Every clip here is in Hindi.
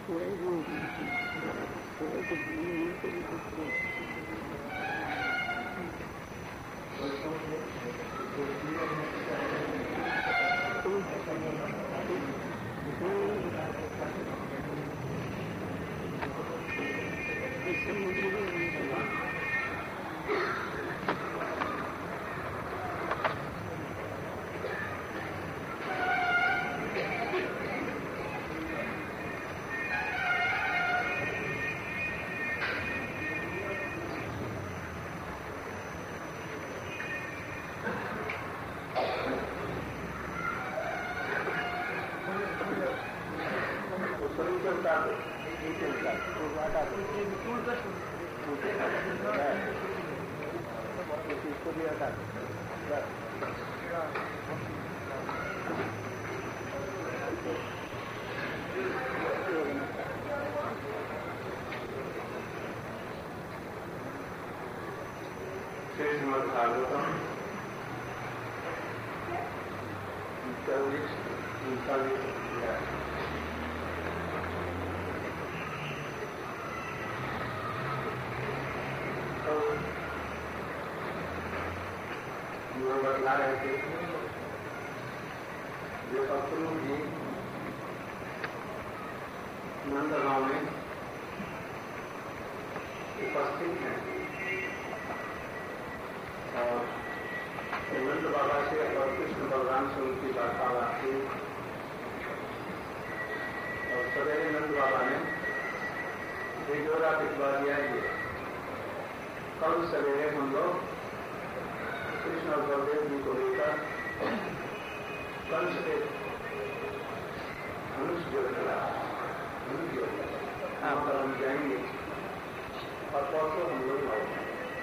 श्रीमद्भागवतम बतला रहे थे जो सत्संग जी नंदगांव में उपस्थित हैं और नंद बाबा से और कृष्ण बलराम से उनकी वार्तालाप हुई और सवेरे नंद बाबा ने भिजोरा भिजवा दिया कि कल सवेरे हम लोग कृष्ण और बलदेव जी को लेकर कंस के धनुष जो यहाँ पर हम जाएंगे और परसों हम लोग आएंगे।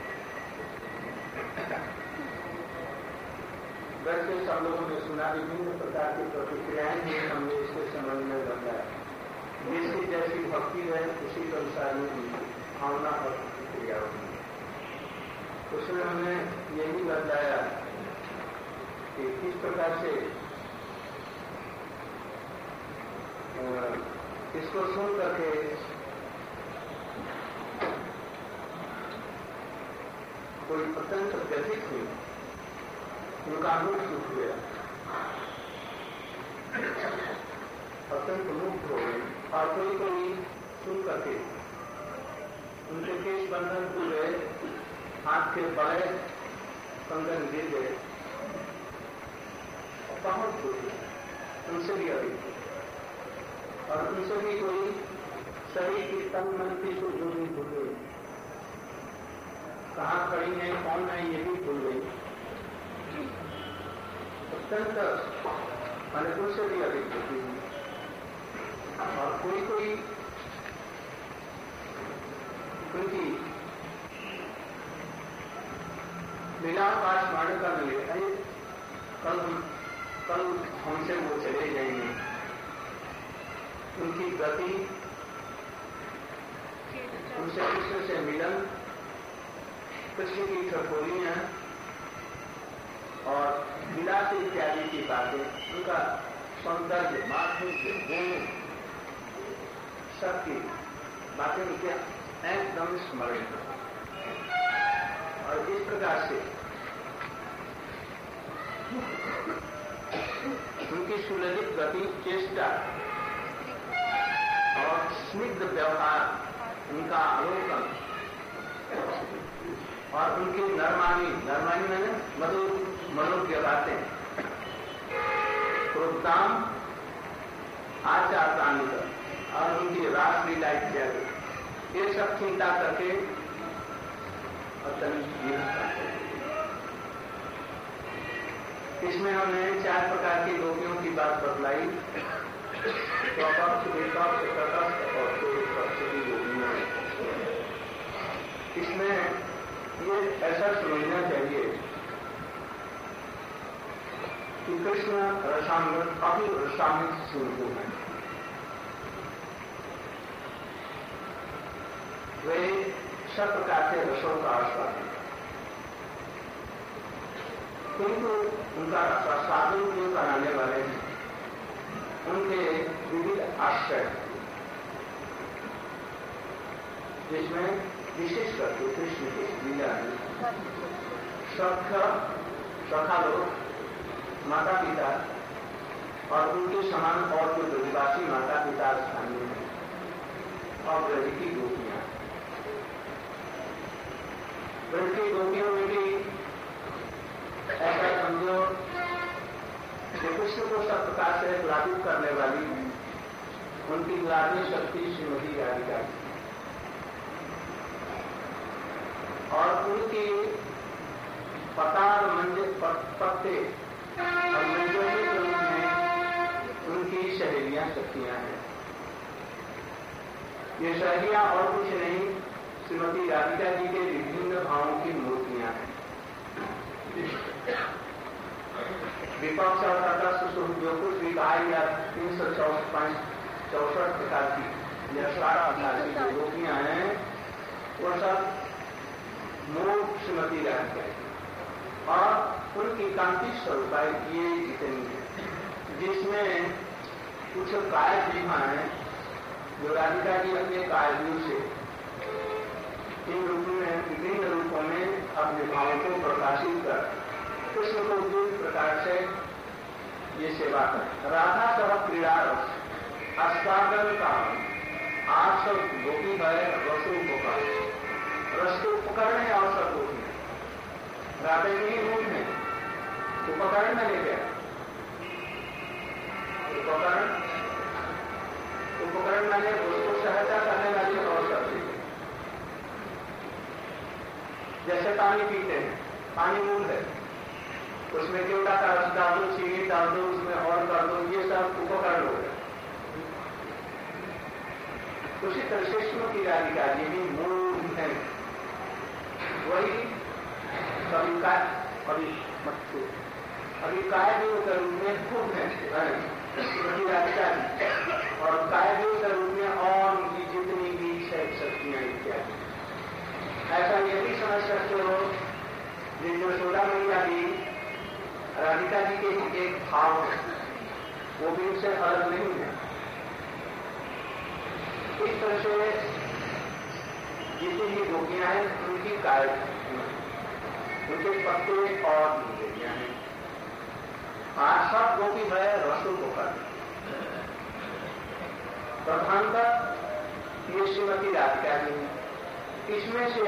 वैसे सब लोगों ने सुना विभिन्न प्रकार की प्रतिक्रियाएं भी हमने इसके समझ में बताया। जिसकी जैसी भक्ति है उसी के अनुसार में भावना पर प्रतिक्रिया होगी। उसमें हमने यही बताया कि किस प्रकार से इसको सुन करके कोई अत्यंत व्यथित हुई, उनका मुख सूख गया, अत्यंत मुक्त हो गई। और कोई सुन करके उनके केश बंधन पूरे हाथ के बड़े कंगन गिर गए और बहुत दुखी, उनसे भी अधिक और उनसे भी कोई शरीर की तन मन की को जो भी भूल गई, कहाँ खड़ी है कौन है ये भी भूल गई। अत्यंत मैंने उनसे भी अधिक दुखी हुई। और कोई उनकी लीलावकाश स्मरण कर लिए, कल हमसे वो चले जाएंगे। उनकी गति, उनसे कृष्ण से मिलन, कृष्ण की ठठोलियां और विलास इत्यादि की बातें, उनका सौंदर्य, माधुर्य, गुण, सबकी बातें उनके एकदम स्मरण। और इस प्रकार से उनकी सुललित गति, चेष्टा और स्निग्ध व्यवहार, उनका अवलोकन और उनकी नरमानी मैंने मधुर मनोज्ञ बातें, प्रोत्साहन, आचार प्राणिक और उनकी रासलीला इत्यादि, ये सब चिंता करके इसमें हमने 4 प्रकार की गोपियों की बात बतलाई। स्वपक्ष, विपक्ष, तटस्थ और पक्ष की गोपियां। इसमें ये ऐसा समझना चाहिए कि कृष्ण रसामृत, काफी रसामृत स्वरूप है। वे सब प्रकार के रसों का आस्वादन, किंतु उनका रसास्वादन जो कराने वाले हैं, उनके विविध आश्रय जिसमें विशेष करके कृष्ण के लीला में सखा लोग, माता पिता और उनके समान और जो ब्रजवासी माता पिता स्थानीय हैं और ब्रज की गोपियां। ब्रज की गोपियों में भी ऐसा समझो कि कृष्ण को सब प्रकार से लागू करने वाली उनकी लाडली शक्ति श्रीमती राधिका और उनकी पतार पत्ते और मंजों के रूप में उनकी सहेलियां शक्तियां हैं। ये सहेलियां और कुछ नहीं, श्रीमती राधिका जी के विभिन्न भावों की मूर्तियां हैं। विपक्ष और तटस्थ सुख जो कुछ भी कहा या 364 प्रकार की या 18 प्रकार की जो गोपियां हैं वो सब मूल श्रीमती राधिका और उनकी कांति स्वरूप ये जितनी है, जिसमें कुछ काय जीवा है जो राधिका जी अपने कायजू से इन रूपों में विभिन्न रूपों में अपने भावों को प्रकाशित कर कृष्ण को विभिन्न प्रकार से ये सेवा कर। राधा सब क्रीड़ा रस अस्वागन का आप सब गोपी है रसों को रस को पकड़ने और सब गोपी राधे जी मूल है उपकरण में ले गया। उपकरण मैंने उसको सहायता करने वाली और शक्ति। जैसे पानी पीते हैं, पानी मूल है, उसमें केवड़ा का रस डाल दो, चीनी डाल दो, उसमें और कर दो, ये सब उपकरण हो गए। उसी तरह से श्रीमती राधिका जी भी मूल है, वही कभी काय कभी मत्सु अभी काय देव के रूप में खूब है श्रीमती राधिका जी और काय देव के रूप में और उनकी जितनी भी शक्तियां इत्यादि। ऐसा ये भी समझ सकते हो जो यशोदा मैया जी राधिका जी के एक भाव है वो भी उनसे अलग नहीं है। इस तरह से जितनी भी गोपियां हैं उनकी काय उनके पत्ते और गोपियां हैं। आज सब गोपी है रसों को कर प्रधानतः ये श्रीमती राधिका जी है। इसमें से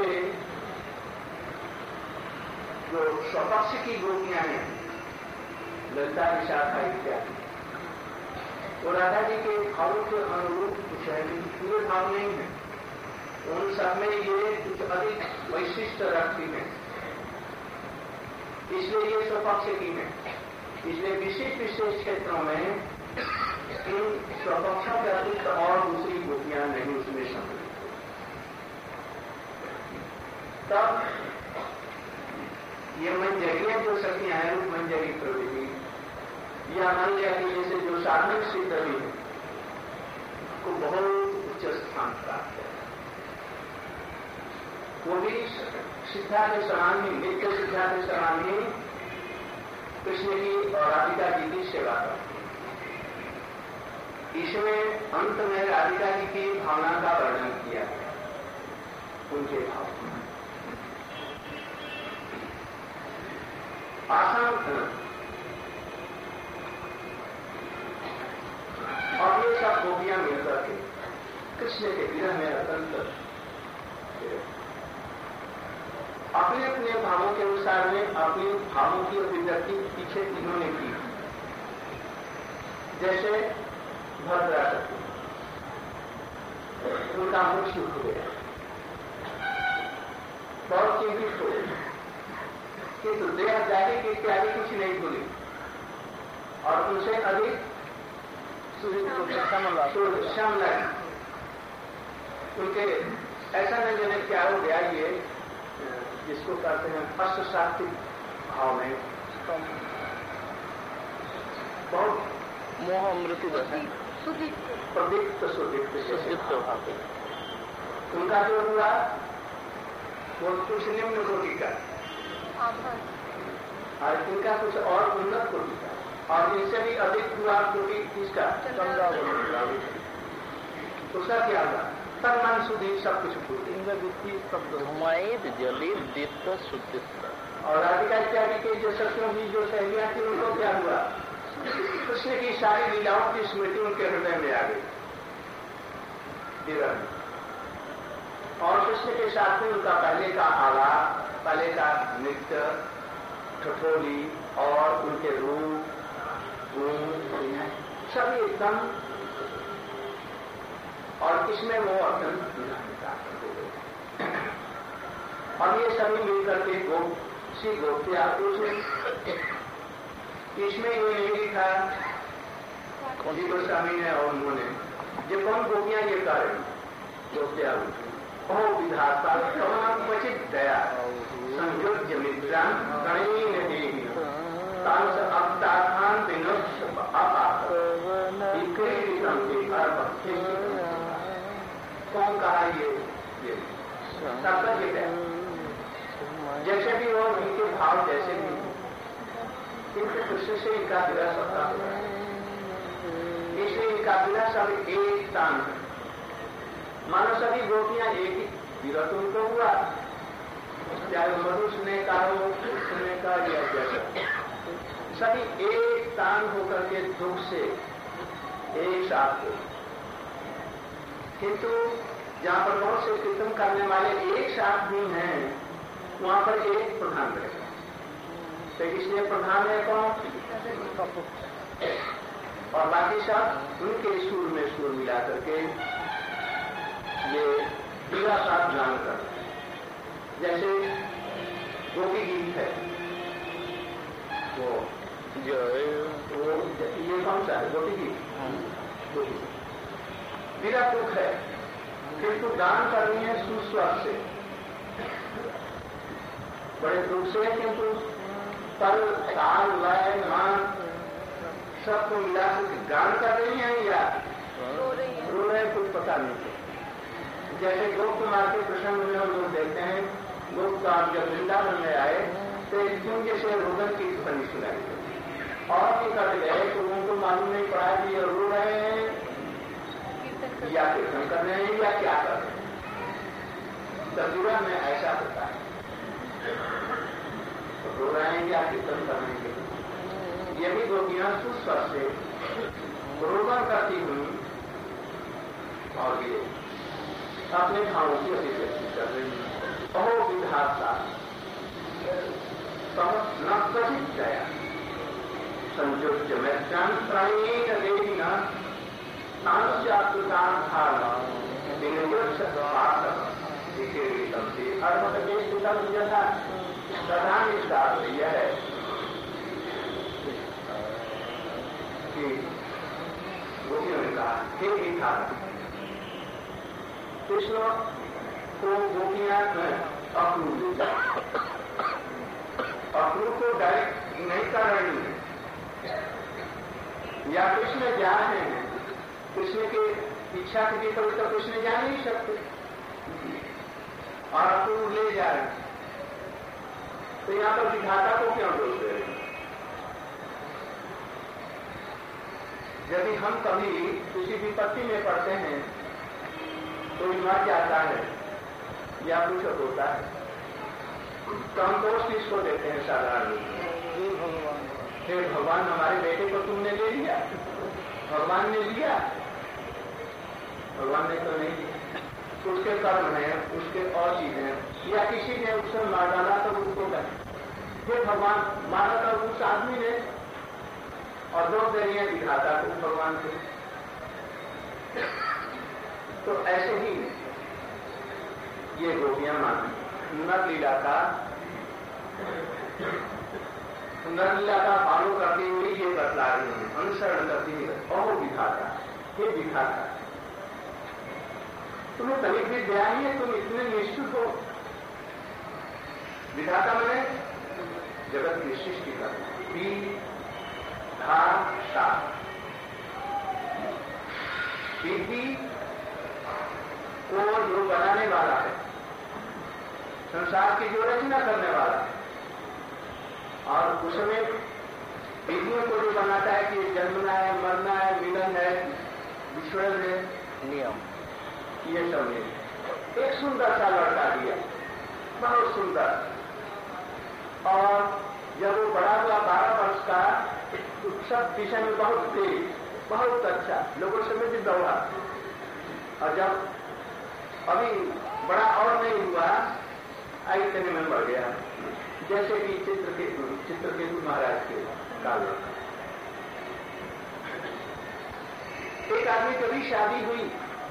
जो स्वपक्ष की गोपियां हैं ललिता विशाखा इत्यादि वो राधा जी के भावों के अनुरूप कुछ है, पूरे भाव नहीं है। उन सब में ये कुछ अधिक वैशिष्ट रखती है, इसलिए ये स्वपक्ष की है। इसलिए विशेष क्षेत्रों में इन स्वपक्षों के अतिरिक्त और दूसरी गोपियां नहीं उसमें शामिल। तब ये मंजरियां जो शक्तियां हैं रूप मंजरी प्रवृत्ति या मान लिया कि जैसे जो साधनिक सिद्ध भी है को बहुत उच्च स्थान प्राप्त है। वो भी सिद्धा के समान ही नित्य सिद्धा के समान ही कृष्ण की और राधिका जी की सेवा करते। इसमें अंत में राधिका जी की भावना का वर्णन किया है, उनके भाव आसान और ये सब गोपियां मिलकर के कृष्ण के विरह में अत्यंत अपने अपने भावों के अनुसार में अपने भावों की अभिव्यक्ति पीछे इन्होंने की। जैसे भद्रा सती उनका मुख सूख गया, बहुत चिंतित हो गए, किंतु देह जाने की इत्यादि कुछ नहीं बोली और उनसे अधिक श्याम लगे। उनके ऐसा नहीं जाने क्या हो गया, ये जिसको कहते हैं अष्टसात्विक भाव में बहुत मोह मृत्यु प्रदीप्त सुदीप्त भाव। उनका जो हुआ वो कुछ निम्न कोटि का और इनका कुछ और उन्नत कोटि का और इनसे भी अधिक हुआ कोटि किसका उसका क्या हुआ तन मन शुद्धि सब कुछ भूल इंद्रवृत्ति शब्द हुमायद जली दीप्त शुद्धि। और राधिका इत्यादि के जो सखियों की जो सहेलियां थी उनको क्या हुआ? कृष्ण की सारी लीलाओं की स्मृति उनके हृदय में आ गई विरह में। और कृष्ण के साथ में उनका पहले का आलाप, पहले का नृत्य, ठठोली और उनके रूप सभी एकदम, और इसमें वो अत्यंत हो गए। और ये सभी मिलकर के श्री गोपिया इसमें ये नहीं लिखा जी गोस्वामी ने और उन्होंने जो कौन गोपियां ये कर रही गोपिया ओ विधाता क्वचित दया संयोज्य मित्रान गणीन देवी तांस अवताखान विनोद कौन कहा ये तात्पर्य है जैसे भी हो इनके भाव जैसे भी इनके कृष्ण से इनका विरह सबका हुआ है, इसलिए इनका विरह सब एक स्थान है। मानो सभी गोपियां एक ही विरह तो उनको हुआ, चाहे मनुष्य ने कहा हो कृष्ण ने कहा या जैसा, सभी एक स्थान होकर के दुख से एक साथ हो। किंतु जहां पर बहुत से कीर्तन करने वाले एक साथ भी हैं वहां पर एक प्रधान रहेगा। तो इसलिए प्रधान है कौन? और बाकी सब उनके सुर में सुर मिला करके ये पूरा साथ गान कर, जैसे गोपी गीत है वो ये कौन सा है? गोपी गीत विरह दुख है, किंतु गान करनी है सुस्वर से, बड़े दुख से, किंतु तल ताल लय मान सबको मिला के गान कर रही हैं या रो रहे हैं कुछ पता नहीं। जैसे गोप कुमार के प्रसंग में हम लोग देखते हैं, गोप का जब वृंदावन में आए तो एक दिन जैसे रोदन की ध्वनि सुनाई और निकल गए तो उनको मालूम नहीं पड़ा कि ये रो रहे हैं या कीर्तन कर रहे हैं या क्या कर रहे हैं। तजुर्बा में ऐसा होता है, तो रो रहे हैं या कीर्तन कर रहे हैं। ये भी गोपियां सुस्वर से रोदन करती हुई और ये अपने भावों की अभिव्यक्ति कर रही है। अहो विधाता न कथित दया संयोज्य में प्राणेन देवी न प्रधान इसका अर्थ यह है कि गोपियों ने कहा हे विधाता, कृष्ण को गोपियां अक्रूर को डायरेक्ट नहीं कर रही है या कृष्ण जा रहे हैं, कृष्ण की इच्छा के विपरीत तो कृष्ण जा नहीं सकते और अक्रूर ले जा रहे हैं, तो यहां पर विधाता को क्यों दोष दे रहे हैं? यदि हम कभी किसी विपत्ति में पड़ते हैं तो मर जाता है या कुछ होता है तो हम दोष किसको देते हैं? साधारण हे भगवान हमारे बेटे को तुमने ले लिया, भगवान ने लिया, भगवान ने तो नहीं लिया, उसके कर्म है, उसके और चीजें, या किसी ने उससे मार डाला तो उसको कहे ये भगवान मारा था उस आदमी ने, और दोष दे रही है विधाता को भगवान से। तो ऐसे ही ये गोपियां मानी नरलीला का फॉलो करती हुई ये बतला रही है, अनुसरण करती हुई। अहो विधाता, हे विधाता, तुम्हें तनिक भी दया नहीं है, तुम इतने निश्चित हो। विधाता मैंने जगत की सृष्टि करना, विधि को जो बनाने वाला है, संसार की जो रचना करने वाला है, और उसमें विधियों को जो बनाता है कि जन्मना है, मरना है, मिलन है, विश्वरण है, नियम ये सब नहीं। एक सुंदर सा लड़का दिया, बहुत सुंदर, और जब वो बड़ा हुआ 12 वर्ष का, सब विषय में बहुत तेज, बहुत अच्छा, लोगों से भी दौड़ा। और जब अभी बड़ा और नहीं हुआ, आई इतने में बढ़ गया, जैसे कि चित्रकेतु महाराज के काल में। एक आदमी कभी शादी हुई,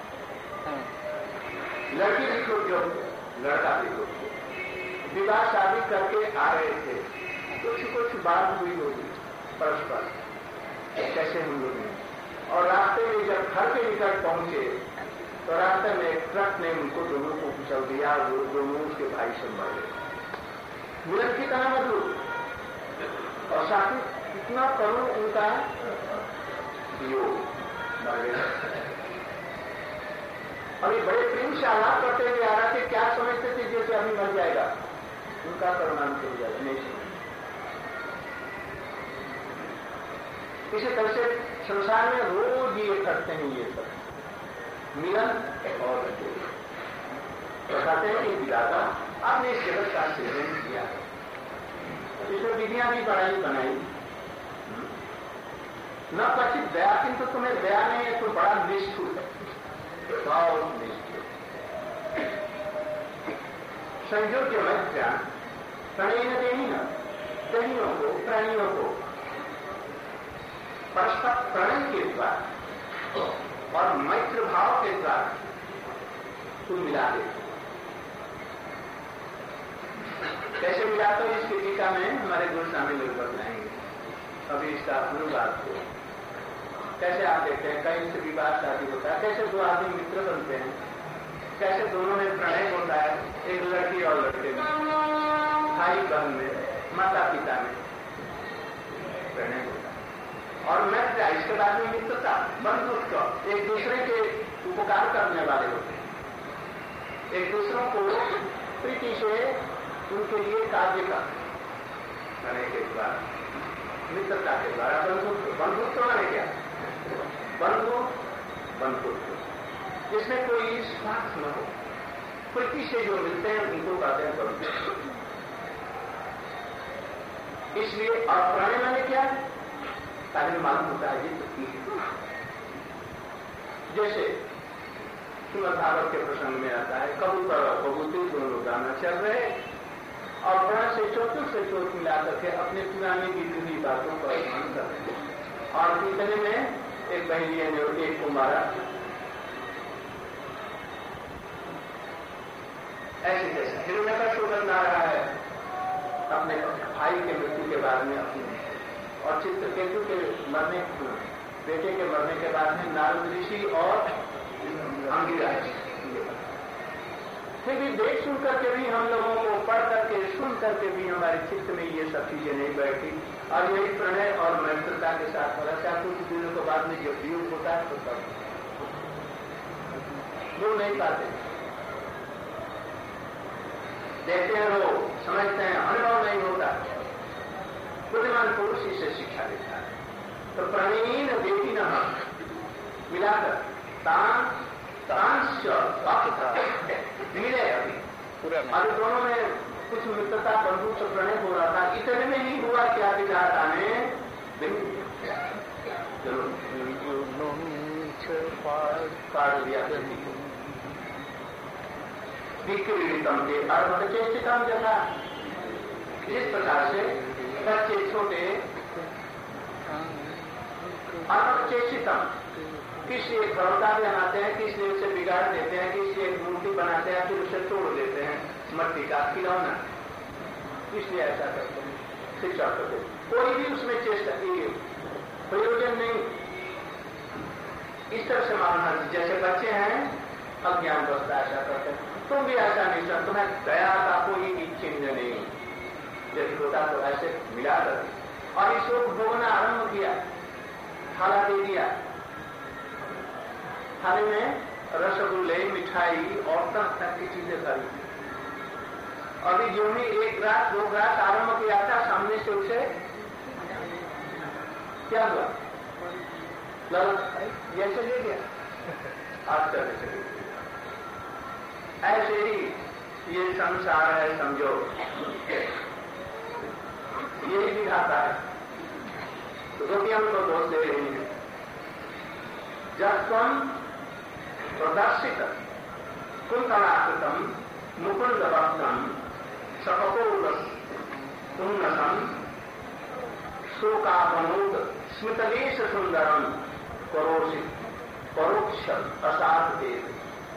लड़की भी खूब जो, लड़का भी खूब, विवाह शादी करके आ रहे थे, कुछ बात हुई होगी परस्पर, कैसे हम लोग हैं। और रास्ते में जब घर के निकट पहुंचे तो रास्ते में एक ट्रक ने उनको दोनों को कुचल दिया, वो दोनों उसके भाई से मर गए। मिलन की तरह मतलब, और साथ इतना करुण उनका योग, मर गया। और ये बड़े प्रेम से आलाप करते हुए आ रहा थे, क्या समझते थे जैसे अभी मर जाएगा, उनका करुणांत हो जाएगा, नहीं। इसी तरह से संसार में रोज ये करते हैं, ये सब मिलन और बताते हैं कि विधाता आपने इस जगत का सृजन किया, इसमें विधियां भी बनाई, न कथित दया, किंतु तुम्हें दया नहीं है तो बड़ा निष्ठुर है, बहुत निष्ठुर। संयोग्य मध्या प्रणयन देहियों को, प्राणियों को परस्पर प्रणय के द्वारा और मैत्र भाव के द्वारा तुम मिला दे। कैसे मिला तो इसकी टीका में हमारे गुरु स्वामी लोग बताएंगे। अभी इसका अनुवाद को कैसे आप देखते हैं, कहीं से विवाह शादी होता है, कैसे दो आदमी मित्र बनते हैं, कैसे दोनों में प्रणय होता है, एक लड़की और लड़के में, भाई बहन में, माता पिता में प्रणय होता है। और मैत्र, इसके बाद में मित्रता, बंधुत्व, एक दूसरे के उपकार करने वाले होते हैं, एक दूसरों को प्रीति से उनके लिए कार्य करने के द्वारा, मित्रता के द्वारा बंधुत्व माने क्या, बंधुत्व जिसमें कोई स्वार्थ न हो, प्रीति से जो मिलते हैं उनको कहते हैं बंधुत्व। इसलिए प्रणय माने क्या, पहले मालूम होता है ये जैसे श्रीमद् भागवत के प्रसंग में आता है, कबूतर और कबूतरी दोनों गाना चल रहे और प्राण से चोट मिला करके अपने पुरानी बीती हुई बातों को स्मरण कर रहे हैं। और इतने में एक बहनिया ने एक को मारा, ऐसे जैसे हिरण्यकश्यप बना रहा है अपने भाई के मृत्यु के बाद में अपने, और चित्रकेतु के मरने, बेटे के मरने के बाद में नारद ऋषि और अंगिराज। फिर भी देख सुन करके भी हम लोगों को पढ़ करके सुन करके भी हमारे चित्त में ये सब चीजें नहीं बैठी, और यही प्रणय और मैत्रता के साथ हो रहा है। कुछ दिनों के बाद में जो वियोग होता है तो तब वो नहीं पाते, देखते हैं लोग, समझते हैं, अनुभव नहीं होता। बुद्धिमान पुरुष इसे शिक्षा देता है। तो प्रणयीन देवी न मिलाकर मिले अभी दोनों में कुछ मित्रता बंधु से प्रणय हो रहा था, इतने में ही हुआ क्या विधाता ने काट दिया विक्रीडितम के अर्धचेष्टितम जैसा। इस प्रकार से बच्चे छोटे अर्धचेष्टितम, किसी एक भरोसा बनाते हैं, किसी उसे बिगाड़ देते हैं, किसी एक मूर्ति बनाते हैं, फिर उसे तोड़ देते हैं, मट्टी का खिलौना, इसलिए ऐसा करते हैं, शिक्षा करते हैं। कोई भी उसमें चेष्टा की प्रयोजन नहीं। इस तरह से मानना, जैसे बच्चे हैं अज्ञान बसता ऐसा करते हैं, तुम भी ऐसा नहीं कर, तुम्हें दया का कोई भी चिन्ह नहीं, यदि होता तो ऐसे मिला कर और इसको भोगना आरंभ किया, थाला दे दिया, थाले में रसगुल्ले, मिठाई और तरह की चीजें खरीदी। अभी जो भी एक ग्रास दो ग्रास आरंभ किया था, सामने से उसे क्या हुआ, जैसे ले गया, आज तरह से ऐसे ही ये संसार है, समझो यही दिखाता है। तो गोपियां उनको दोष दे रही हैं। जब तुम प्रदर्शित कुंतलाकृतम मुकुंद भक्तम सपकोलस उन्नतम शोकापनोद स्मितलेश सुंदरम परोक्ष असाध देव।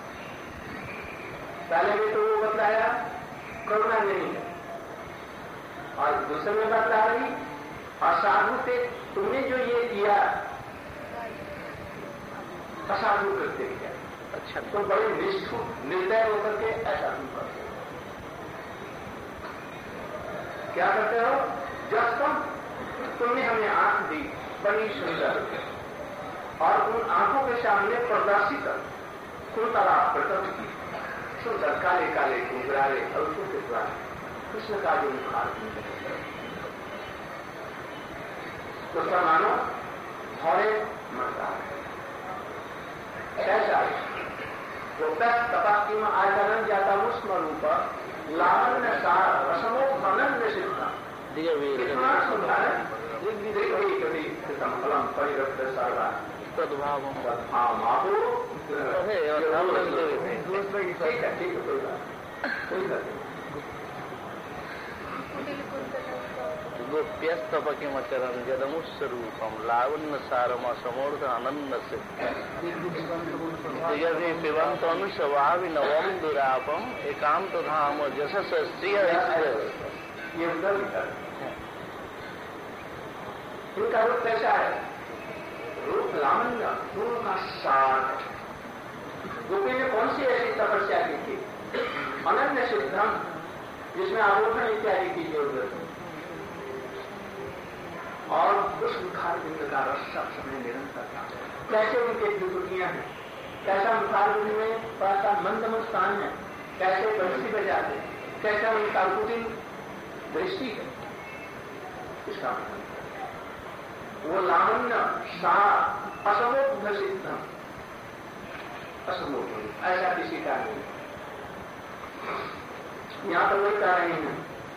पहले भी तो वो बतलाया करुणा नहीं है, और दूसरे में बतला रही असाधु से तुमने जो ये किया असाधु करते किया। अच्छा, तो बड़े निष्ठुर निर्दय होकर के ऐसा तुम करते हो। क्या करते हो? जब तुमने हमें आंख दी बड़ी सुंदर, और उन आंखों के सामने प्रदर्शित कुंतला प्रकट की सुंदर काले काले घुंघराले अल्पों के द्वारा कृष्ण का जो मुखार तो उसका मानो भौरे मरता है। कैसा वो तपाक्तिम आचरण जाता मुस्म रूप लावण्य सार रसमो अनन्य सिद्धा कितना सुंदर है। फलम परिरक्त सर्वा तद्भाव गोप्यस्तपकिमचरम जदमुस्वरूपम लावण्य सारम समूर्ध अनन्न से यदि पिबंत अनुस्वाभि नवम दुरापम एकांत धाम जशस स्त्रिय। ये उधर इनका रूप कैसा है? रूप लावण्य, फूल का सार। गोपी ने कौन सी ऐसी तपस्या की थी? अनन्य सिद्धम, जिसमें आरोहण इत्यादि की जरूरत है, और उस मुखार बिंद का रस सब समय निरंतर था। कैसे उनके विभूतियां हैं, कैसा मुखार बिंद में कैसा मंद स्थान है, कैसे बंसी बजाते, कैसा उनका कुटिल दृष्टि है। इसका वो लावण्य सार असमोघ सिद्धम, असमोघ ऐसा किसी का नहीं। यहां पर वही कह रहे हैं,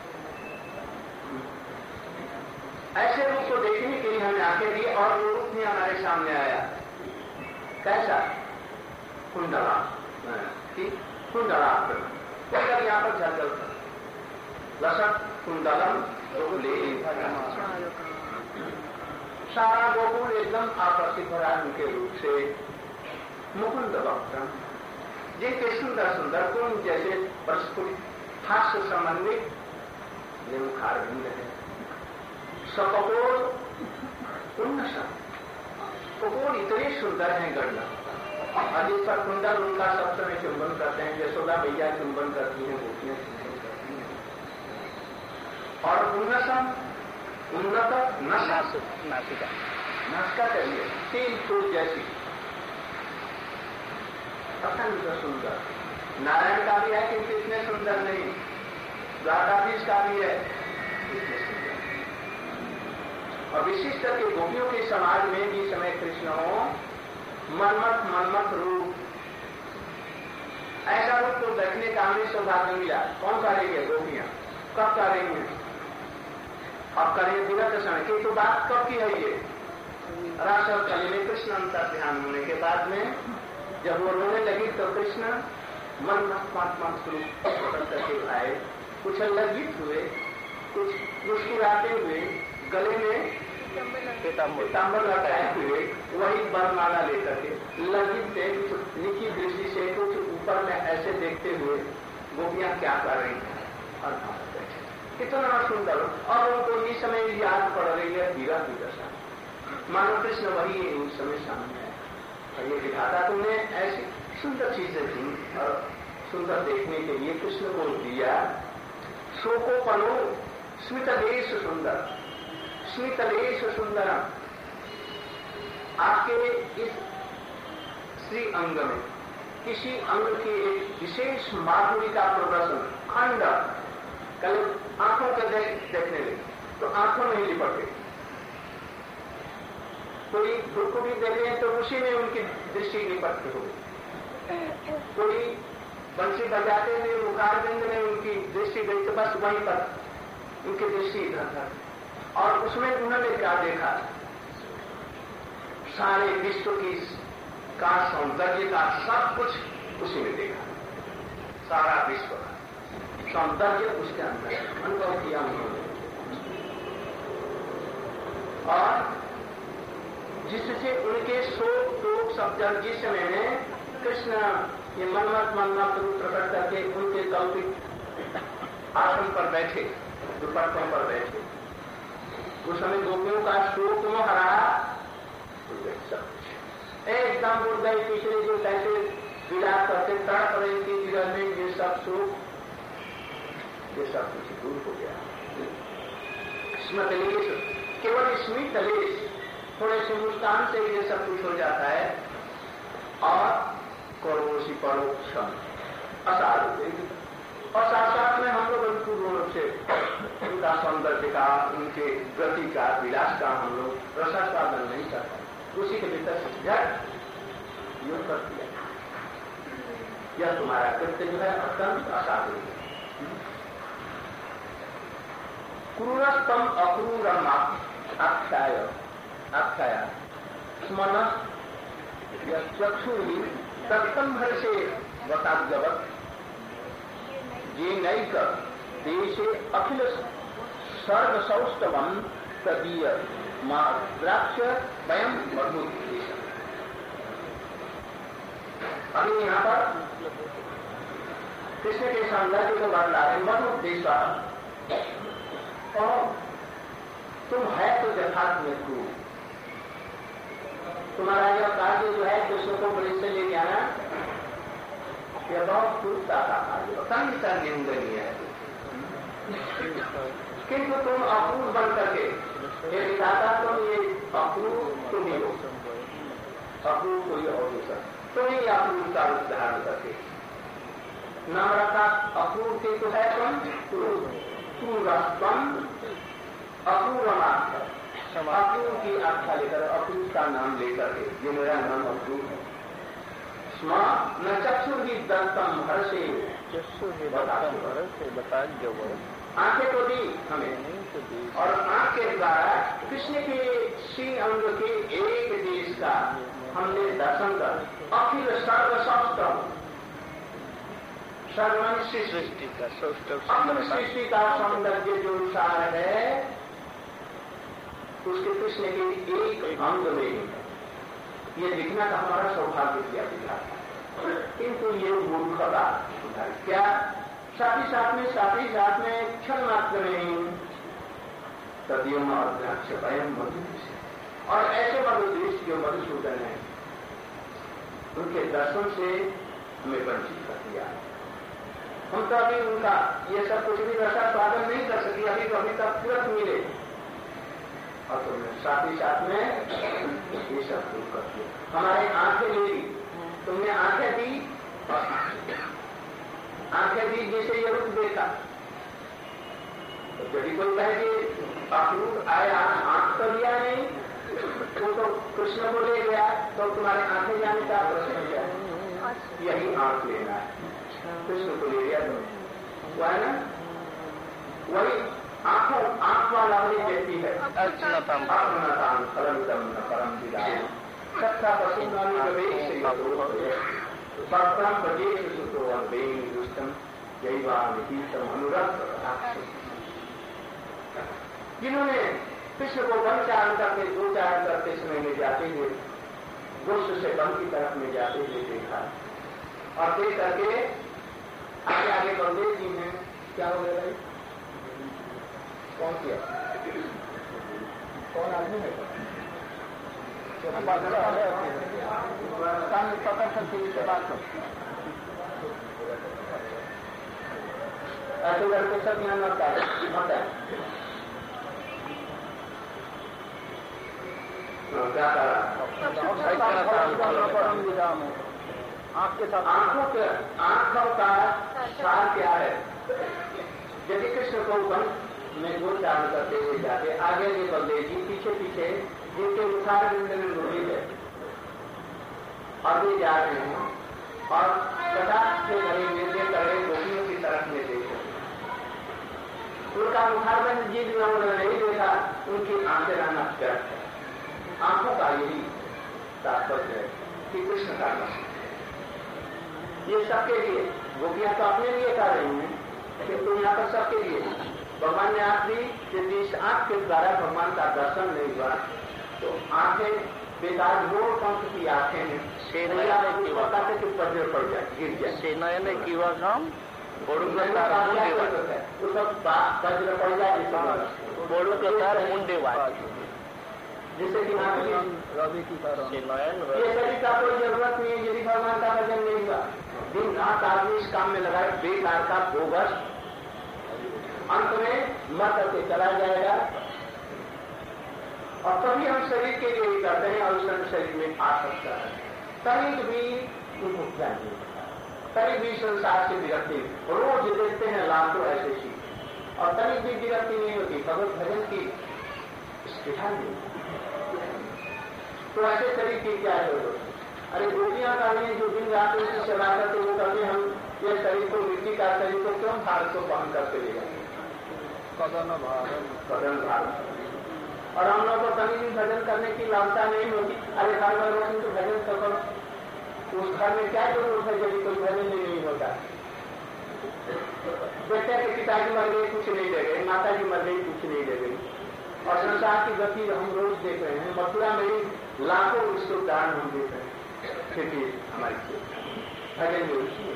ऐसे रूप को देखने के लिए हमने आंखें दी और वो रूप में हमारे सामने आया। कैसा? कुंडला, कुंडला कुंडल यहां पर झलझल लसक कुंडलम तो ले सारा गोकुल एकदम आकर्षित भरा उनके रूप से। मुकुंद भक्तम, जिनके सुंदर सुंदर गुण जैसे प्रस्फुटित हास्य समन्वित ये मुखार बिंद है। सपकोल उन्नत, कपोल इतने सुंदर हैं गणना, और जिस पर कुंडल उनका सब समय चुंबन करते हैं, यशोदा भैया चुंबन करती हैं, गोपियां चुंबन करती हैं। और उन्नतम उन्नत नासिका, नासिका चाहिए तीन फूल जैसी, अत्यंत सुंदर। नारायण का भी है क्योंकि इतने सुंदर नहीं, द्वारकाधीश का भी है इतने सुंदर। और विशिष्ट के गोपियों के समाज में भी समय कृष्ण हो मनमत रूप, ऐसा रूप तो देखने का हमें सौभाग्य मिला। कौन करेंगे? गोपियां। कब करेंगे? अब करेंगे विगत समय की। तो बात कब की है? ये रासव कली में कृष्ण अंतर ध्यान होने के बाद में जब वो रोने लगी तो कृष्ण मनमत स्वरूप करके आए, कुछ लज्जित हुए, कुछ मुस्कुराते हुए, गले में पीताम्बर लगाए हुए, वही बरमाला लेकर के लज्जित से कुछ नीची दृष्टि से कुछ ऊपर में ऐसे देखते हुए गोपियां क्या कर रही हैं और कितना सुंदर। और उनको इस समय याद पड़ रही है हीरा की दशा, मानो कृष्ण वही उस समय सामने है। और ये दिखाता तुमने ऐसी सुंदर चीजें दी और सुंदर देखने के लिए कृष्ण को दिया। शोकोपनो स्मितलेश सुंदर, स्मितलेश सुंदर। आपके इस श्री अंग में किसी अंग के एक विशेष माधुरी का प्रदर्शन, खंड कल आंखों के देखने लगे तो आंखों नहीं लिपट गई। कोई दुख को भी देख रहे हैं तो उसी में उनकी दृष्टि निपट हो गई। कोई बंसी बजाते हुए मुखारबिंद में उनकी दृष्टि गई तो बस वहीं पर उनकी दृष्टि इधर था। और उसमें उन्होंने क्या देखा, सारे विश्व की का सौंदर्य का सब कुछ उसी में देखा। सारा विश्व का सौंदर्य उसके अंदर अनुभव किया उन्होंने। और जिससे उनके शोक टोक सब जिस समय में कृष्ण ये मनमत रूप प्रकट करके उनके कल्पित आसन पर बैठे, दुपट्टों पर बैठे, उस समय गोपियों का शोक में हरा एकदम बुढ़ गई। पिछले जो कैसे विलाप करते तड़प रही थी जीवन में, ये सब शोक ये सब कुछ दूर हो गया। स्मृतलेश, केवल स्मृतलेश, थोड़े से मुस्कान से ये सब कुछ हो जाता है। और करोसी परोक्षम असार, और साथ साथ में हम लोग पूर्ण रूप से उनका सौंदर्य का, उनके गति का, विलास का हम लोग रसास्वादन नहीं करते, उसी के भीतर से झट योग कर दिया। यह तुम्हारा कृत्य जो है अत्यंत असाधु है। क्रूरस्तम अक्रूरम आख्याया स्मन चक्षुरी तत्तम भर से वतागवत ये नैक देशे अखिल सर्व सौष्ठवम तदीय द्राक्ष वयम मधुर। अभी यहाँ पर कृष्ण के सौंदर्य को बदला है मधुर देश। और तुम है तो यथार्थ में क्रूर। तुम्हारा यह कार्य जो है कृष्ण को ब्रिज से ले जाना, यह बहुत क्रूरता का कार्य, अत्यंत निंदनीय है। किंतु तुम अक्रूर बन करके ये दिखाता, तुम ये अक्रूर तुम ही हो, अक्रूर कोई और हो सकता, तुम ही अक्रूर का रूप धारण करके नाम रखा। अक्रूर के तो है तुम क्रूरस्तम अक्रूरमाख्या, अक्रूर की आख्या लेकर, अक्रूर का नाम लेकर के, ये मेरा नाम अक्रूर है। स्म न चक्षुर ही दत्तम हर से बता जो आंखें तो दी हमें, और आंख के द्वारा कृष्ण के श्री अंग के एक देश का हमने दर्शन कर अखिल सर्वसौष्ठव, सर्वन सृष्टि का अखिल सृष्टि का सौंदर्य जो सार है उसके कृष्ण के एक अंग में ये दिखना का हमारा सौभाग्य किया दिखा। किंतु ये मूर्खता क्या, साथ ही साथ में क्षण मात्र में तदियम अद्राक्ष वयम मधुर। और ऐसे मधुदेश जो मधुसूदन है उनके दर्शन से हमें वंचित कर दिया। हम तो अभी उनका ये सब कुछ भी रसा स्वागत नहीं कर सकी, अभी तो अभी तक तुरंत मिले, और तुमने साथ ही साथ में ये सब दूर कर दिया। हमारे आंखें ले ली, तुमने आंखें दी, आंखें दी जिसे ये रूप देखा। तो यदि कोई कहे कि अक्रूर आया, आंख तो लिया नहीं, तो कृष्ण को ले गया, तो तुम्हारे आंखें जाने का प्रश्न क्या है? यही आंख लेना है, कृष्ण को ले गया तो वो है ना, वही आंख वाला वही व्यक्ति है। अर्चनतम फलमिदम न परम विदाय सत्ता पशुनामी परम प्रदेश सुतो अनबेन दुष्टम जैवानितम अनुरक्त। जिन्होंने कृष्ण को वन चारण करते, दो चारण करते समय में जाते हुए गुस्स से वन की तरफ में जाते हुए देखा, और देख करके आगे आगे बलदेव जी हैं, क्या हो गया भाई, कौन किया, कौन आदमी है, पकड़ सकते से बात कर ऐसे करके सब यहाँ मत है। क्या करा आपके साथ आंखों का सार क्या है? यदि कृष्ण को वन में गोचारण करते हुए जाते, आगे भी बलदेव जी पीछे पीछे जिनके मुखार बिंद में मुरली है और वे जा रहे हैं, और कटाक्ष से भरे निर्देश उनका मुखारबंद जिन लोगों ने नहीं देखा उनकी आंखें रहना व्यर्थ है। आंखों का यही तात्पर्य है कि कृष्ण का नष्ट ये सबके लिए, गोपियां तो अपने लिए कर रही हैं, किंतु यहाँ पर सबके लिए भगवान ने आंख दी कि जिस आंख के द्वारा भगवान का दर्शन नहीं हुआ तो आंखें बेकार मोर पंख की आंखें हैं, बताते कि पजर पड़ जाए, गिर जाए। सेना ने किवा काम बोड़ू वज्र पड़ जाए मुंडे बात जिससे कि रवि की ये शरीर का कोई जरूरत नहीं है। यदि भगवान का भजन नहीं हुआ, दिन रात आदमी इस काम में लगाए बेकार का बोगस, अंत में मर करके चला जाएगा। और तभी हम शरीर के लिए ही करते हैं और उस शरीर में आ सकता है। तनिक भी उनको क्या नहीं होता, तनिक भी संसार से विरक्ति, रोज देखते हैं लाखों ऐसे चीज और तनिक भी विरक्ति नहीं होती, भगवत भजन की स्थिति नहीं। तो ऐसे शरीर की क्या जरूरत? अरे गोपियां कर रही हैं जो दिन रात उनकी सेवा करते वो करते, हम ये शरीर को मिट्टी का शरीर को क्यों भारत को बहन करके ले जाएंगे? कदम भारत। और हम लोग को कभी भी भजन करने की लालसा नहीं होती। अरे घर में रोज तो भजन करो, उस घर में क्या जरूरत है यदि कोई भजन नहीं होता? बेटे के पिताजी मर गए कुछ नहीं दे गए, माता जी मर गई कुछ नहीं दे गई, और संसार की गति हम रोज देख रहे हैं। मथुरा में लाखों उसके उदाहरण हम देख रहे हैं, खेती हमारी भजन में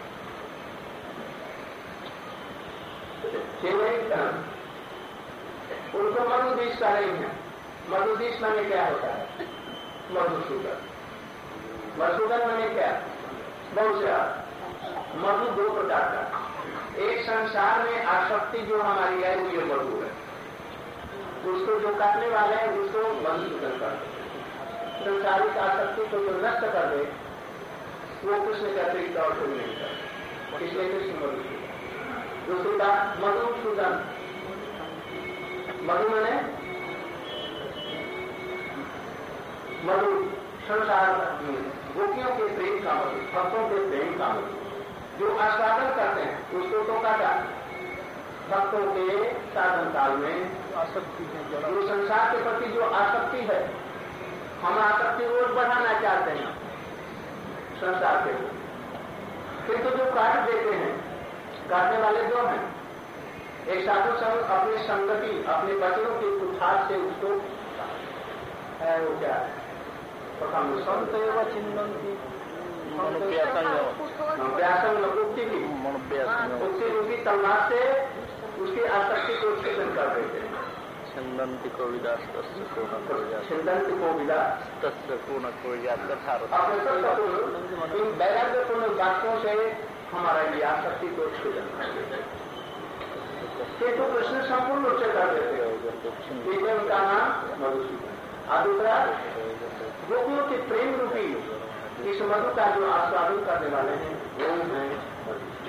उनको मधुदीश का नहीं है। मधुदीश माने क्या होता है? मधुसूदन। मधुसूदन माने क्या? बहुत से मधु दो प्रकार का, एक संसार में आसक्ति जो हमारी है वो ये मधु है, उसको जो काटने वाले हैं उसको मधुसूदन करते हैं। संसारिक आसक्ति को जो नष्ट कर दे वो कृष्ण के अतिरिक्त और कोई नहीं करते, इसलिए कृष्ण मधुसूदन। दूसरी बात मधुसूदन, मधु मैंने मधु संसार गोपियों के प्रेम का मधु, भक्तों के प्रेम का मधु जो आस्वादन करते हैं उसको तो काटा। भक्तों के साधन काल में आसक्ति है, जो संसार के प्रति जो आसक्ति है, हम आसक्ति रोज बढ़ाना चाहते हैं संसार के, किंतु जो काट देते हैं, काटने वाले दो हैं। एक साधु संघ अपनी संगति अपने वचनों के कुठार से उसको है वो क्या है संत एवं चिन्हती व्यासंग मुक्ति की तलवार से उसकी आसक्ति को छेदन कर देते हैं। छिंदंती को विदा छिंदंती को विदा पूर्ण को तथा इन वैराग्यपूर्ण बातों से हमारा ये आसक्ति को छेदन कर देते हैं। किंतु कृष्ण संपूर्ण रूप से कर देते हो, एक उनका नाम मधुसूदन। और दूसरा गोपियों के प्रेम रूपी इस मधु का जो आस्वादन करने वाले हैं वो है मधुसूदन।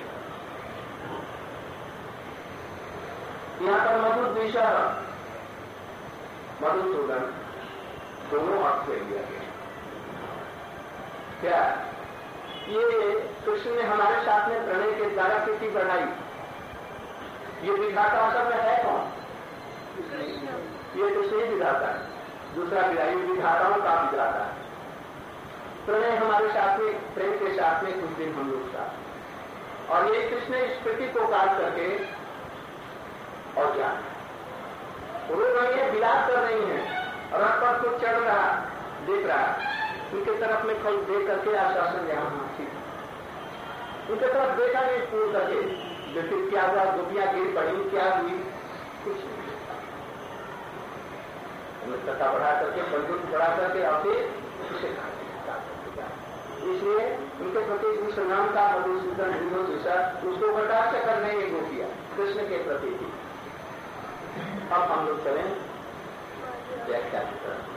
यहाँ पर मधुद्विषा मधुसूदन दोनों अर्थ ले लिया गया। क्या ये कृष्ण ने हमारे साथ में प्रणय के द्वारा प्रीति बढ़ाई। ये विधाता असल में है कौन? ये कृष्ण ही विधाता है, दूसरा विधाताओं का विधाता है। प्रणय हमारे साथ में प्रेम के साथ में कुछ दिन हम लोग साथ, और ये कृष्ण इस प्रीति को काट करके और क्या रो रही है, विलाप कर रही है, रथ पर को चढ़ रहा देख रहा, उनके तरफ में कल देख करके आश्वासन यहाँ ठीक, उनके तरफ देखा नहीं पूर्ण करके फिर क्या हुआ, गोपियां गिर पड़ी, क्या हुई, कुछ कथा बढ़ा करके बंदूक बढ़ा करके और फिर उसे इसलिए उनके प्रति उस नाम का मधुसूदन उसको बर्दाश्त कर नहीं है गोपियां कृष्ण के प्रति भी। अब हम लोग चलें व्याख्या की तरफ।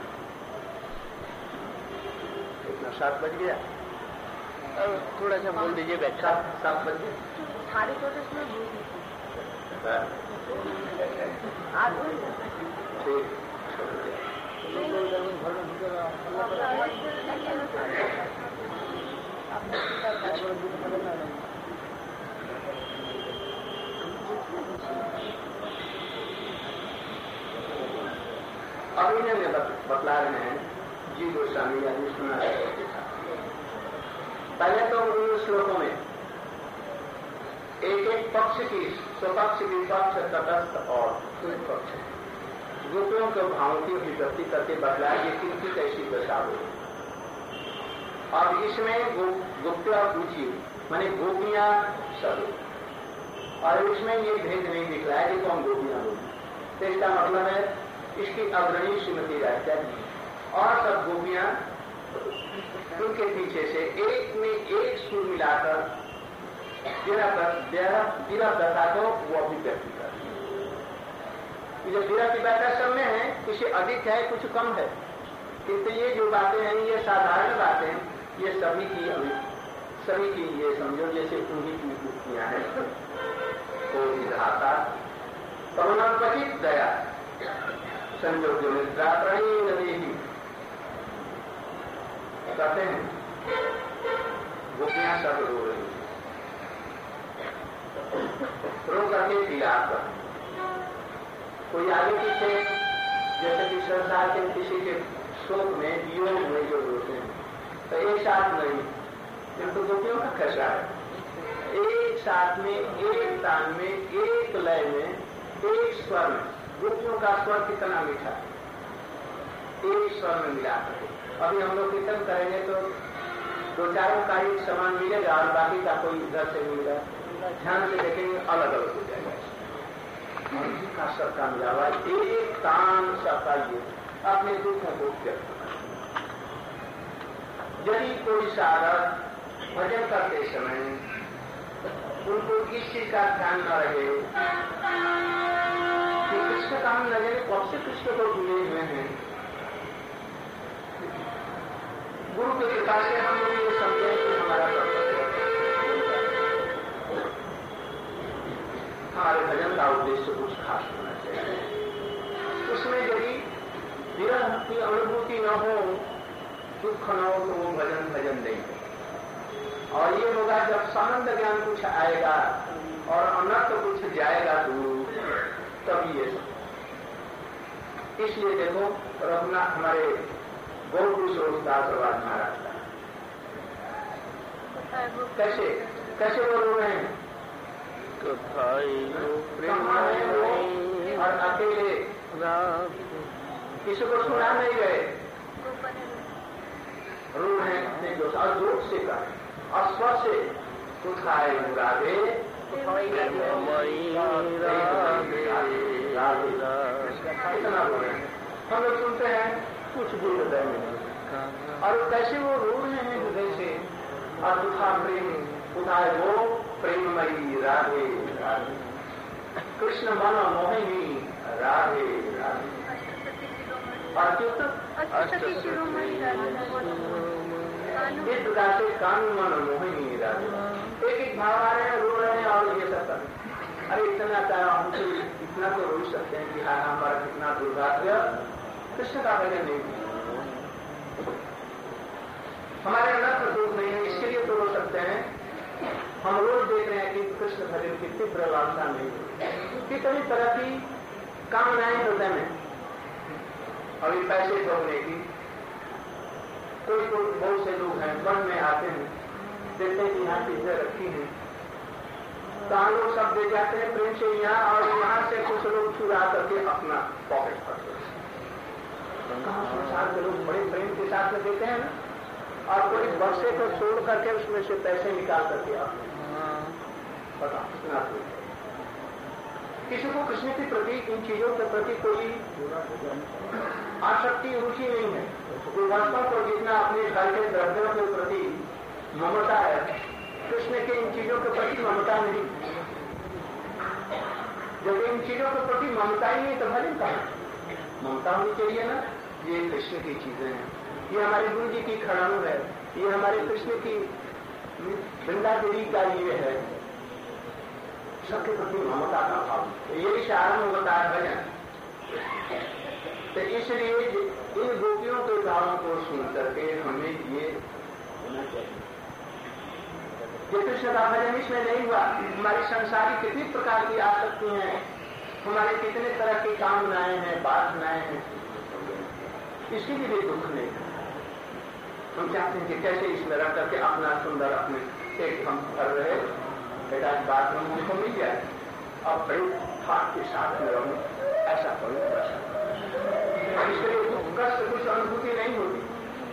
इतना 7 बज गया, थोड़ा सा बोल दीजिए व्याख्या। 7 बज गए सारी तो इसमें ठीक अब इन्हें बतला रहे हैं जी गोस्वामी या विष्णुनाथ के साथ। पहले तो उन श्लोकों में एक एक पक्ष की स्वपक्ष विपक्ष तटस्थ और शुद्ध पक्ष गोपियों के भावों की अभिव्यक्ति करके बतलाया कि किनकी कैसी दशा हो। और इसमें गुप्ता पूछी माने गोपियां सब, और इसमें ये भेद नहीं दिख रहा है कि कौन गोपियां होगी। तो इसका मतलब है इसकी अग्रणी श्रीमती राधिका जी और सब गोपियां उनके पीछे से एक में एक सुर मिलाकर विरह दशा को वो अभिव्यक्ति करती है। जो विरह की व्याख्या सब में है, कुछ अधिक है कुछ कम है, किंतु ये जो बातें हैं ये साधारण बातें, ये सभी की ये समझो जैसे उन्हीं की युक्तियां हैं। तो विधाता करुणापचित दया संयोग मित्रा प्रणीन कहते हैं गोपियां सब रो रही रो करके विलाप कर, कोई आगे पीछे जैसे कि संसार के किसी के शोक में वियोग में जो रोते हैं तो एक साथ नहीं, किंतु गोपियों का कैसा है एक साथ में एक तान में एक लय में एक स्वर में। गोपियों का स्वर कितना मीठा एक स्वर में मिला करके। अभी हम लोग कीर्तन करेंगे तो दो चारों का एक समान मिलेगा और बाकी का कोई इधर से मिलेगा, ध्यान से देखेंगे अलग अलग हो जाएगा। का सबका मिला हुआ एक तान सबका ये अपने दुखों को व्यक्त करना। यदि कोई साधक भजन करते समय उनको इस चीज का ध्यान न रहे कि कृष्ण का हम नजर कब से कृष्ण को भूले हुए हैं, गुरु की कृपा से हम लोग ये समझे कि हमारा हमारे भजन का उद्देश्य कुछ खास होना चाहिए। उसमें यदि विरह की अनुभूति न हो, दुख न हो, तो वो भजन नहीं है। और ये होगा जब सानंद ज्ञान कुछ आएगा और अनर्थ कुछ जाएगा दूर, तभी ये सब। इसलिए देखो रघुनाथ हमारे गौर दास महाराज का कैसे वो रो रहे हैं और अकेले किसी को सुना नहीं गए, रो रहे हैं अपने जोश और जोर से कर और स्वर से उठाए राधे इतना रो रहे हैं। हम लोग सुनते हैं कुछ भी हृदय में, और कैसे वो रो रहे हैं हृदय से और उठा प्रेम उठाए वो प्रेममयी राधे राधे कृष्ण मन मोहिनी राधे राधे इस प्रकार से कानून मन मोहिनी राधे। एक एक भाव आ रहे हैं, रो रहे हैं और ये सब कर, अरे इतना चाहे हमसे इतना तो रो सकते हैं कि हाँ हमारा कितना दुर्भाग्य कृष्ण का भजन नहीं किया, हमारे अंदर दुख नहीं है, इसके लिए तो रो सकते हैं। हम रोज देख रहे हैं कि कृष्ण भजन की तीव्र लालसा नहीं, कितनी तरह की कामनाएं हृदय में, अभी पैसे भोगने की, कोई बहुत से लोग हैं मन में आते हैं, देखते हैं कि यहाँ चीजें रखी हैं, कहाँ लोग सब दे जाते हैं प्रेम से यहाँ, और यहाँ से कुछ लोग चुरा करके अपना पॉकेट भरते हैं। कहाँ संसार के लोग बड़े प्रेम के साथ में देते हैं ना, और कोई बक्से को छोड़ करके उसमें से पैसे निकाल करके आप पता कितना किसी को कृष्ण के प्रति इन चीजों के प्रति कोई आसक्ति रुचि नहीं है। तो वास्तव को जितना अपने घर के द्रव्यों के प्रति ममता है, कृष्ण के इन चीजों के प्रति ममता नहीं। जब इन चीजों के प्रति ममता ही नहीं तो भजन कहाँ ममता होनी चाहिए ना। ये कृष्ण की चीजें हैं, ये हमारे गुरु जी की खड़ाऊ है, ये हमारे कृष्ण की वृंदागिरी का ये है, सबके प्रति ममता का भाव, ये भी आरंभ होता है भजन। तो इसलिए इन गोपियों के भावों को सुन करके हमें ये होना चाहिए। ये कृष्ण का भजन इसमें नहीं हुआ, हमारी संसारी कितनी प्रकार की आसक्ति हैं, हमारे कितने तरह की कामनाएं हैं, वासनाएं हैं, इसके लिए भी दुख नहीं है। हम चाहते हैं कि कैसे स्मरण करके अपना सुंदर अपने एक हम कर रहे बेटा बात में मुझको मिल जाए और बड़े ठाक के साथ में रहूं, ऐसा करो इसके लिए दुख कष्ट कुछ अनुभूति नहीं होती।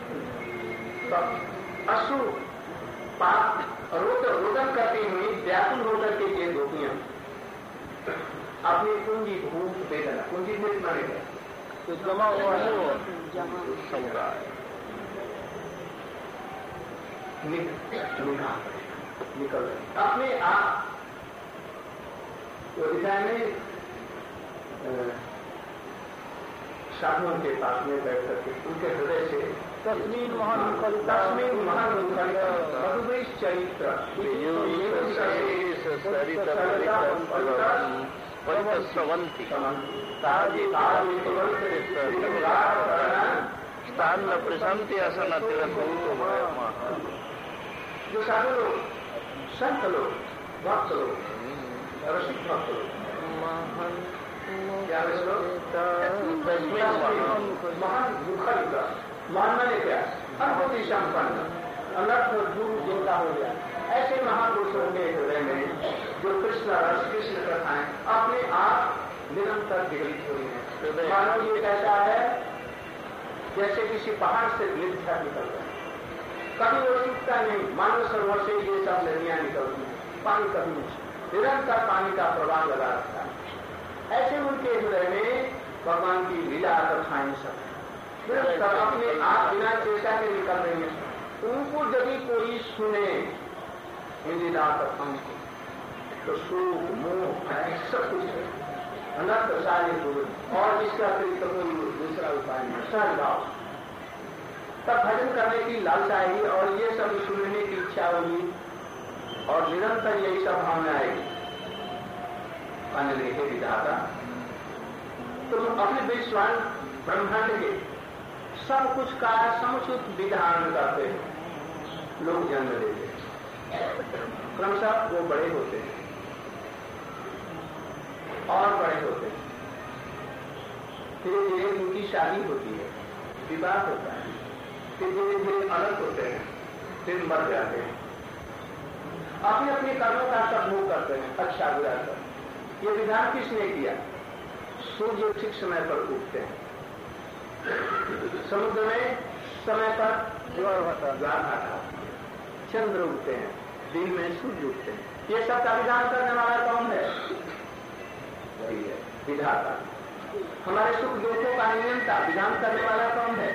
तो अश्रु पाप रोदन करती हुई व्याकुल होकर के ये गोपियां अपनी कुंजी भूत वेदना कुंजी भेद मानेगा तो जमा हुआ है वो समुदाय निकल अपने आप हृदय में साधुओं के पास में बैठ करके उनके हृदय से तस्मीन महान मधुमेश चरित्र स्थान प्रशांति आसन जो साधु लोग संत लोग भक्त लोग रसिक भक्त लोग महान मुखरित मानने क्या अनुभूति संपन्न अनर्थ दूर जिंदा हो गया ऐसे महापुरुषों के हृदय में जो कृष्ण रस कृष्ण कथाएं अपने आप निरंतर विगलित हुई है। मानो ये कहता है जैसे किसी पहाड़ से गिरझा निकल गया, कभी वो सूखता नहीं, मानव सरोवर से ये सब नदियां निकलती हैं, पानी कभी नहीं, निरंतर पानी का प्रवाह लगा रहता है। ऐसे उनके हृदय में भगवान की लीला कथाएं सब निरंतर अपने आप बिना चेष्टा के निकल रही है। उनको यदि कोई सुने इन लीला कथाओं को तो सुख मोह सब कुछ है, अनर्थ सारे दूर और इसका अतिरिक्त कोई दूसरा उपाय नहीं, सहभाव तब भजन करने की लालसा आएगी और ये सब सुनने की इच्छा होगी और निरंतर यही सब भावना आएगी। अन्य हे विधाता तुम अपने विश्वान ब्रह्मांड के सब कुछ का समुचित विधान करते हैं। लोग जन्म लेते हैं, क्रमशः वो बड़े होते हैं और बड़े होते हैं, धीरे धीरे उनकी शादी होती है, विवाह होता है, फिर धीरे धीरे अलग होते हैं, फिर मर जाते हैं, अपने अपने कर्मों का सब भोग करते हैं, अच्छा बुरा कर। ये विधान किसने किया? सूर्य ठीक समय पर उगते हैं, समुद्र में समय पर ज्वार भाटा, चंद्र उगते हैं, दिन में सूर्य उगते हैं। ये सब का विधान करने वाला कौन है? वही है विधाता। हमारे सुख दुखों का नियंता विधान करने वाला कौन है?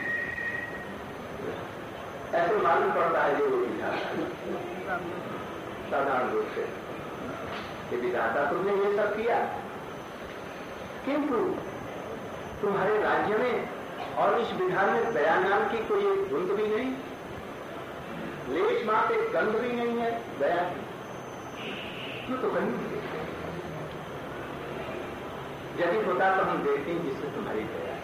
ऐसे मालूम पड़ता है जो विधाता साधारण रूप से ये विधाता तुमने ये सब किया, किंतु तुम्हारे राज्य में और इस विधान में दया नाम की कोई एक धुंध भी नहीं, लेश मात्र एक गंध भी नहीं है दया क्यों? तो कहीं नहीं देखते, यदि होता तो हम देखते हैं जिससे तुम्हारी दया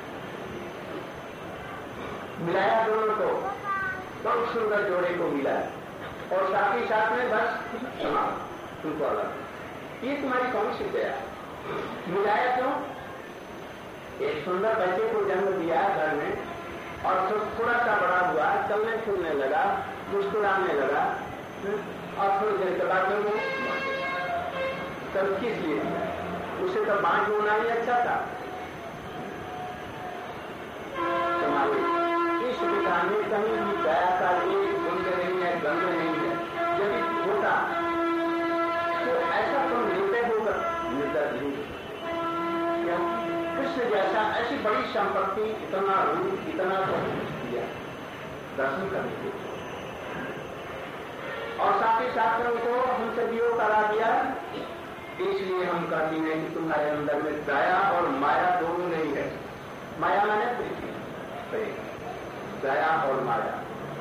मिलाया दोनों को, बहुत सुंदर जोड़े को मिला और साथ ही साथ में बस समान तुमको अलग। ये तुम्हारी कौन सी दया? मिलाया क्यों? एक सुंदर बच्चे को जन्म दिया घर में और थोड़ा सा बड़ा हुआ, चलने फिरने लगा, मुस्कुराने लगा और थोड़ी देर के बाद वो तब किस लिए उसे तो बांट होना ही अच्छा था। इस विधान में कहीं भी दया का एक गुंज नहीं है, गंध नहीं है। यदि होता तो ऐसा तुम निर्दय होकर निर्दय नहीं क्या? कृष्ण जैसा ऐसी बड़ी संपत्ति, इतना रूप, इतना तो दिया दर्शन करने के, और साथ ही साथ में उनको हमसे वियोग करा दिया। इसलिए हम कहते हैं कि तुम्हारे अंदर में दया और माया दोनों नहीं है। माया माने प्रीति, दया और माया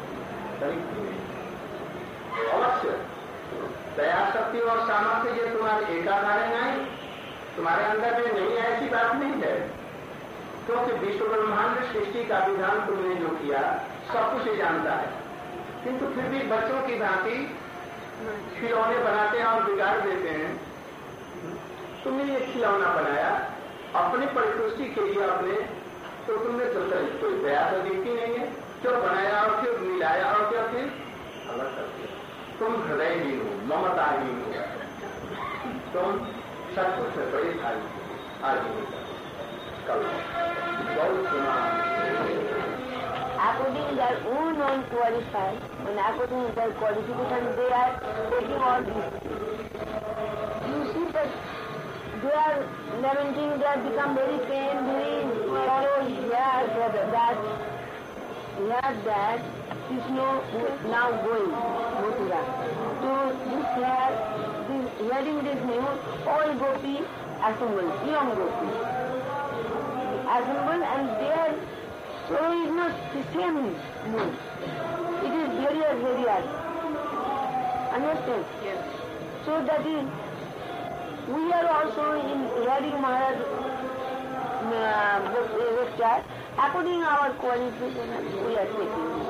अवश्य दया शक्ति और सामर्थ्य ये तुम्हारे एकाधार नहीं, तुम्हारे अंदर में नहीं है, ऐसी बात नहीं है। क्योंकि विश्व ब्रह्मांड सृष्टि का विधान तुमने जो किया सब कुछ जानता है, किंतु फिर भी बच्चों की भांति खिलौने बनाते हैं और बिगाड़ देते हैं। तुमने ये खिलौना बनाया अपनी परितुष्टि के लिए, अपने तो तुमने तो कोई दया तो दिखती नहीं है, क्यों बनाया और क्यों मिलाया और क्या फिर अलग करते हो? तुम हृदयहीन हो, ममताहीन हो, तुम सब कुछ में बड़ी खाली आज कल बहुत सुना according to their own non-qualified and according to their qualification they are taking all this. You see that they are lamenting, they have become very pain, very sorrow here, that Krishna now going, Mathura. So hearing this news, all Gopi assembled, young Gopi assembled, and their sorrow is not the same mood. It is very hard. Understand? Yes. So that is, we are also in hearing Maharaj lecture, according to our qualification, we are taking this.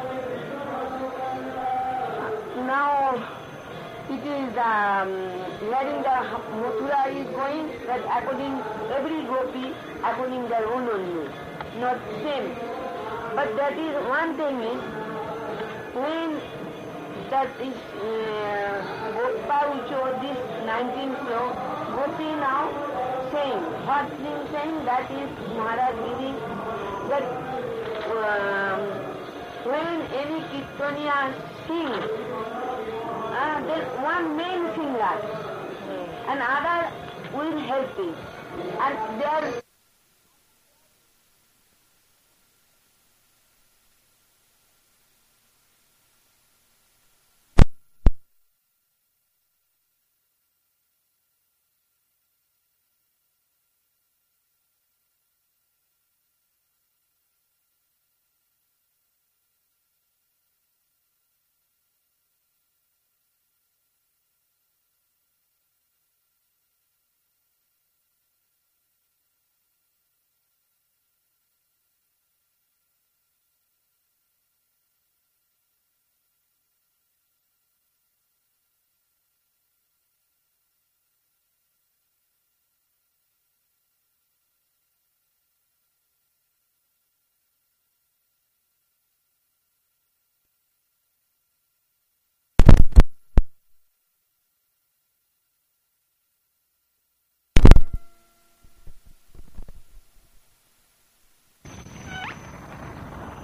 Now, it is hearing the Mathura is going, that according, every gopi, according their own mood, not same. But that is one thing is, when that is Gopal showed this 19th floor, Gopi now saying, what thing saying, that is Maharaj giving, that when any Kirtaniya sings, there one main singer and other will help him. And they are